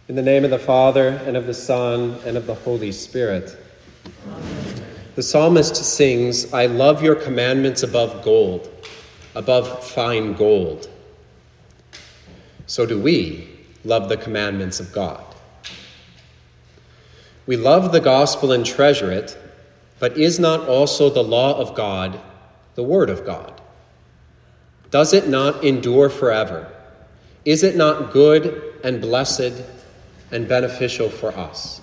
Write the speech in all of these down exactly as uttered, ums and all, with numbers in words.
In the name of the Father, and of the Son, and of the Holy Spirit. Amen. The psalmist sings, "I love your commandments above gold, above fine gold." So do we love the commandments of God. We love the gospel and treasure it, but is not also the law of God the word of God? Does it not endure forever? Is it not good and blessed and beneficial for us?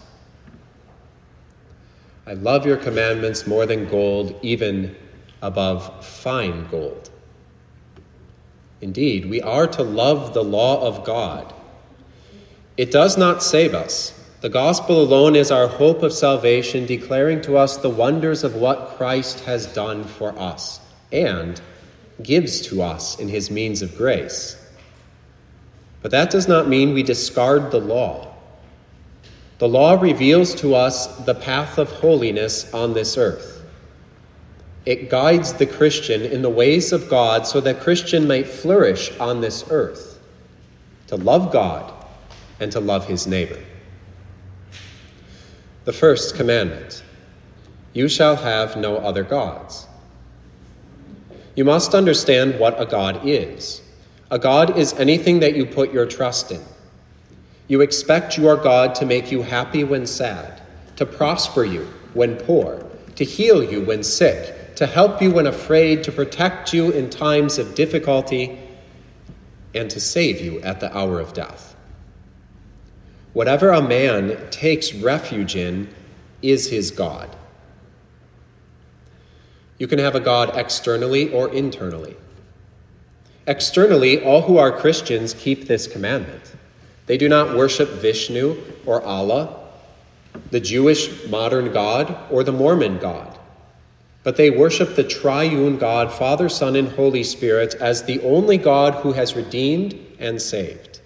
I love your commandments more than gold, even above fine gold. Indeed, we are to love the law of God. It does not save us. The gospel alone is our hope of salvation, declaring to us the wonders of what Christ has done for us and gives to us in his means of grace. But that does not mean we discard the law. The law reveals to us the path of holiness on this earth. It guides the Christian in the ways of God so that Christian might flourish on this earth, to love God and to love his neighbor. The first commandment, you shall have no other gods. You must understand what a god is. A god is anything that you put your trust in. You expect your God to make you happy when sad, to prosper you when poor, to heal you when sick, to help you when afraid, to protect you in times of difficulty, and to save you at the hour of death. Whatever a man takes refuge in is his God. You can have a God externally or internally. Externally, all who are Christians keep this commandment. They do not worship Vishnu or Allah, the Jewish modern God, or the Mormon God, but they worship the triune God, Father, Son, and Holy Spirit, as the only God who has redeemed and saved.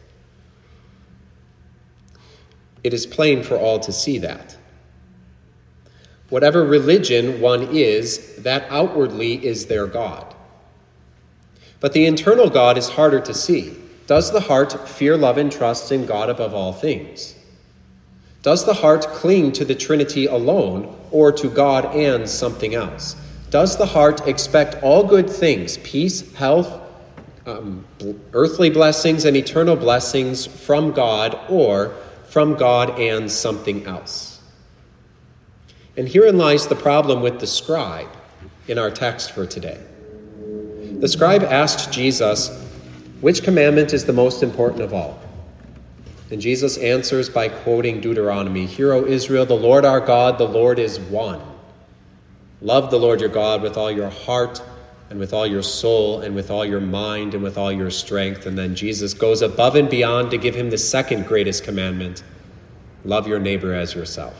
It is plain for all to see that. Whatever religion one is, that outwardly is their God. But the internal God is harder to see. Does the heart fear, love, and trust in God above all things? Does the heart cling to the Trinity alone or to God and something else? Does the heart expect all good things, peace, health, um, earthly blessings, and eternal blessings from God or from God and something else? And herein lies the problem with the scribe in our text for today. The scribe asked Jesus, which commandment is the most important of all? And Jesus answers by quoting Deuteronomy, "Hear, O Israel, the Lord our God, the Lord is one. Love the Lord your God with all your heart and with all your soul and with all your mind and with all your strength." And then Jesus goes above and beyond to give him the second greatest commandment, love your neighbor as yourself.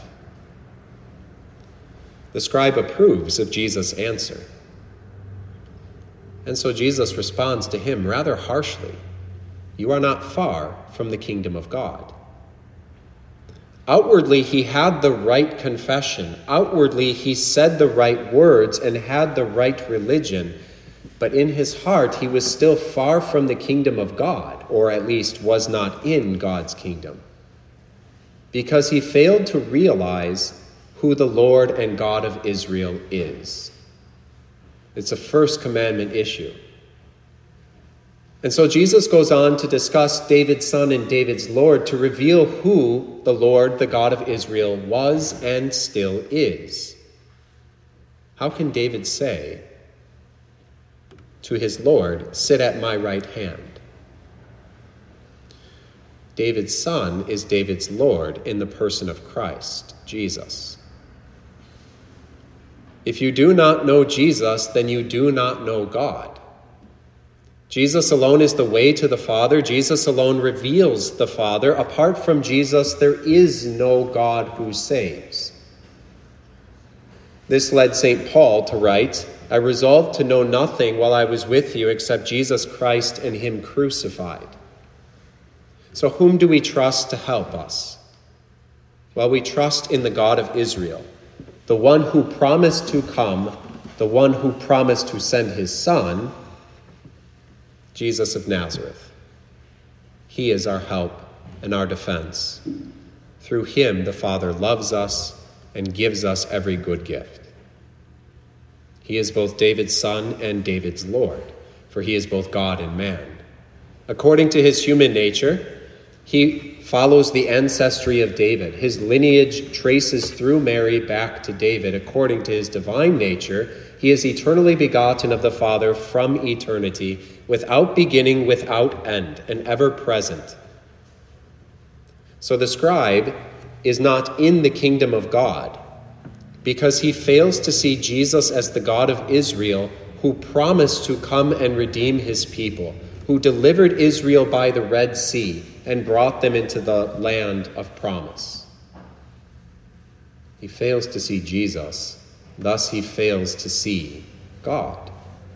The scribe approves of Jesus' answer. And so Jesus responds to him rather harshly, "You are not far from the kingdom of God." Outwardly, he had the right confession. Outwardly, he said the right words and had the right religion. But in his heart, he was still far from the kingdom of God, or at least was not in God's kingdom, because he failed to realize who the Lord and God of Israel is. It's a first commandment issue. And so Jesus goes on to discuss David's son and David's Lord to reveal who the Lord, the God of Israel, was and still is. How can David say to his Lord, "Sit at my right hand"? David's son is David's Lord in the person of Christ, Jesus. If you do not know Jesus, then you do not know God. Jesus alone is the way to the Father. Jesus alone reveals the Father. Apart from Jesus, there is no God who saves. This led Saint Paul to write, "I resolved to know nothing while I was with you except Jesus Christ and him crucified." So whom do we trust to help us? Well, we trust in the God of Israel, the one who promised to come, the one who promised to send his Son, Jesus of Nazareth. He is our help and our defense. Through him, the Father loves us and gives us every good gift. He is both David's son and David's Lord, for he is both God and man. According to his human nature, he follows the ancestry of David. His lineage traces through Mary back to David. According to his divine nature, he is eternally begotten of the Father from eternity, without beginning, without end, and ever present. So the scribe is not in the kingdom of God because he fails to see Jesus as the God of Israel, who promised to come and redeem his people, who delivered Israel by the Red Sea and brought them into the land of promise. He fails to see Jesus, thus he fails to see God.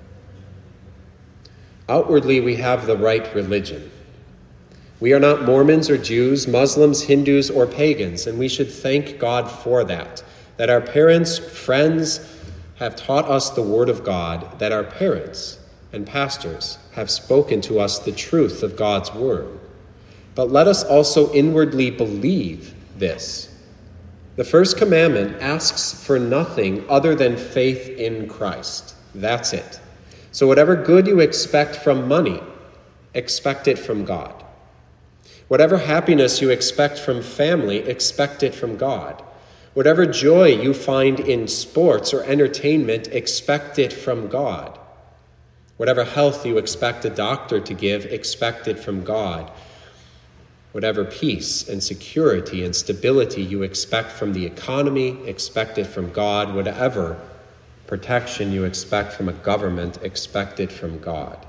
Outwardly, we have the right religion. We are not Mormons or Jews, Muslims, Hindus, or pagans, and we should thank God for that, that our parents, friends have taught us the word of God, that our parents and pastors have spoken to us the truth of God's word. But let us also inwardly believe this. The first commandment asks for nothing other than faith in Christ. That's it. So whatever good you expect from money, expect it from God. Whatever happiness you expect from family, expect it from God. Whatever joy you find in sports or entertainment, expect it from God. Whatever health you expect a doctor to give, expect it from God. Whatever peace and security and stability you expect from the economy, expect it from God. Whatever protection you expect from a government, expect it from God.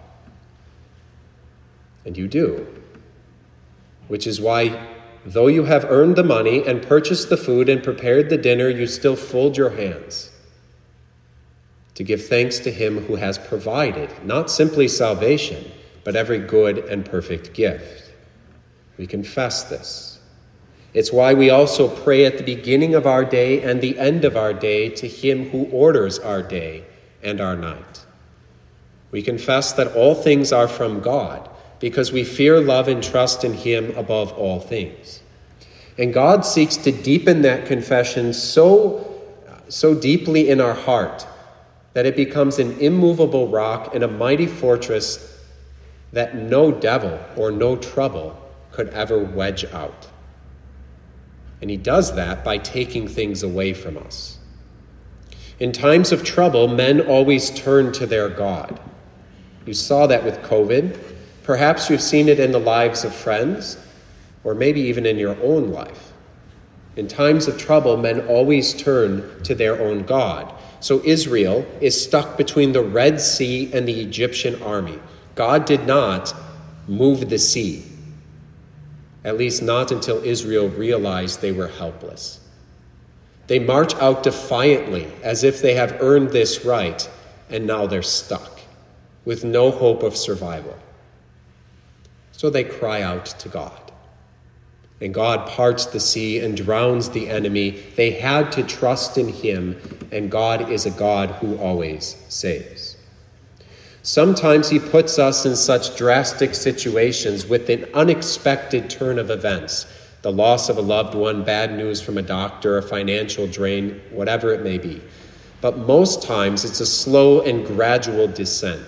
And you do. Which is why, though you have earned the money and purchased the food and prepared the dinner, you still fold your hands to give thanks to him who has provided, not simply salvation, but every good and perfect gift. We confess this. It's why we also pray at the beginning of our day and the end of our day to him who orders our day and our night. We confess that all things are from God, because we fear, love, and trust in him above all things. And God seeks to deepen that confession so, so deeply in our heart that it becomes an immovable rock and a mighty fortress that no devil or no trouble could ever wedge out. And he does that by taking things away from us. In times of trouble, men always turn to their God. You saw that with COVID. Perhaps you've seen it in the lives of friends, or maybe even in your own life. In times of trouble, men always turn to their own God. So Israel is stuck between the Red Sea and the Egyptian army. God did not move the sea, at least not until Israel realized they were helpless. They march out defiantly as if they have earned this right, and now they're stuck with no hope of survival. So they cry out to God. And God parts the sea and drowns the enemy. They had to trust in him, and God is a God who always saves. Sometimes he puts us in such drastic situations with an unexpected turn of events, the loss of a loved one, bad news from a doctor, a financial drain, whatever it may be. But most times it's a slow and gradual descent.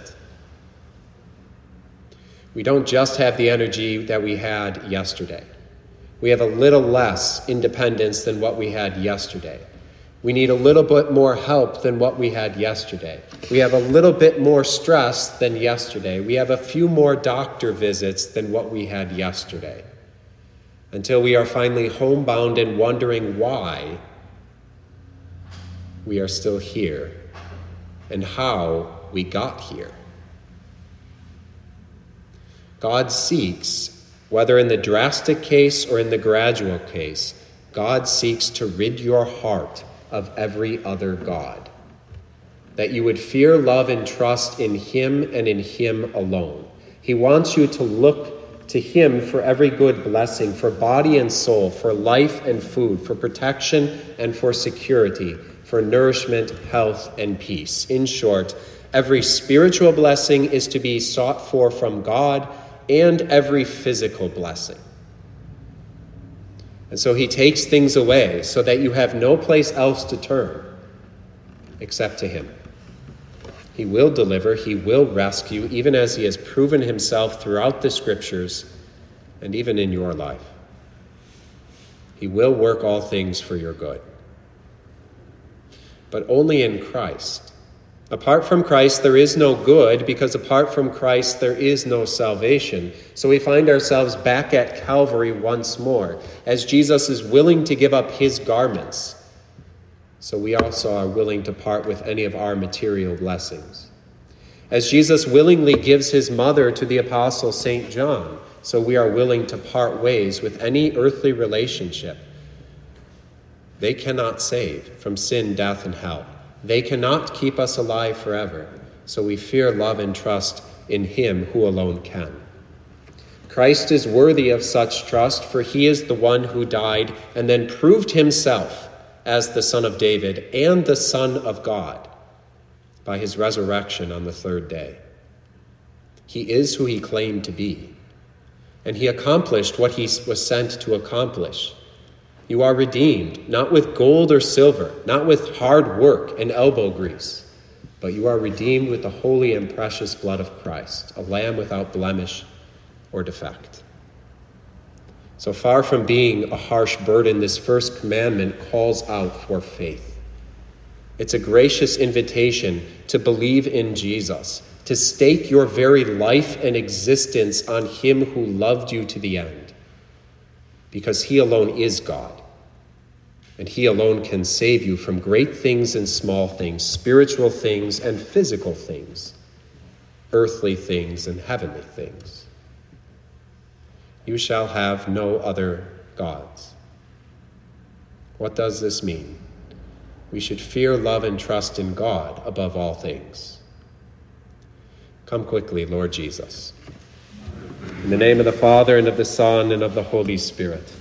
We don't just have the energy that we had yesterday. We have a little less independence than what we had yesterday. We need a little bit more help than what we had yesterday. We have a little bit more stress than yesterday. We have a few more doctor visits than what we had yesterday. Until we are finally homebound and wondering why we are still here and how we got here. God seeks, whether in the drastic case or in the gradual case, God seeks to rid your heart of every other god, that you would fear, love, and trust in him and in him alone. He wants you to look to him for every good blessing, for body and soul, for life and food, for protection and for security, for nourishment, health, and peace. In short, every spiritual blessing is to be sought for from God, and every physical blessing. And so he takes things away so that you have no place else to turn except to him. He will deliver, he will rescue, even as he has proven himself throughout the scriptures and even in your life. He will work all things for your good. But only in Christ. Apart from Christ, there is no good, because apart from Christ, there is no salvation. So we find ourselves back at Calvary once more, as Jesus is willing to give up his garments. So we also are willing to part with any of our material blessings. As Jesus willingly gives his mother to the apostle Saint John, so we are willing to part ways with any earthly relationship. They cannot save from sin, death, and hell. They cannot keep us alive forever, so we fear, love, and trust in him who alone can. Christ is worthy of such trust, for he is the one who died and then proved himself as the Son of David and the Son of God by his resurrection on the third day. He is who he claimed to be, and he accomplished what he was sent to accomplish. You are redeemed, not with gold or silver, not with hard work and elbow grease, but you are redeemed with the holy and precious blood of Christ, a lamb without blemish or defect. So far from being a harsh burden, this first commandment calls out for faith. It's a gracious invitation to believe in Jesus, to stake your very life and existence on him who loved you to the end, because he alone is God, and he alone can save you from great things and small things, spiritual things and physical things, earthly things and heavenly things. You shall have no other gods. What does this mean? We should fear, love, and trust in God above all things. Come quickly, Lord Jesus. In the name of the Father, and of the Son, and of the Holy Spirit.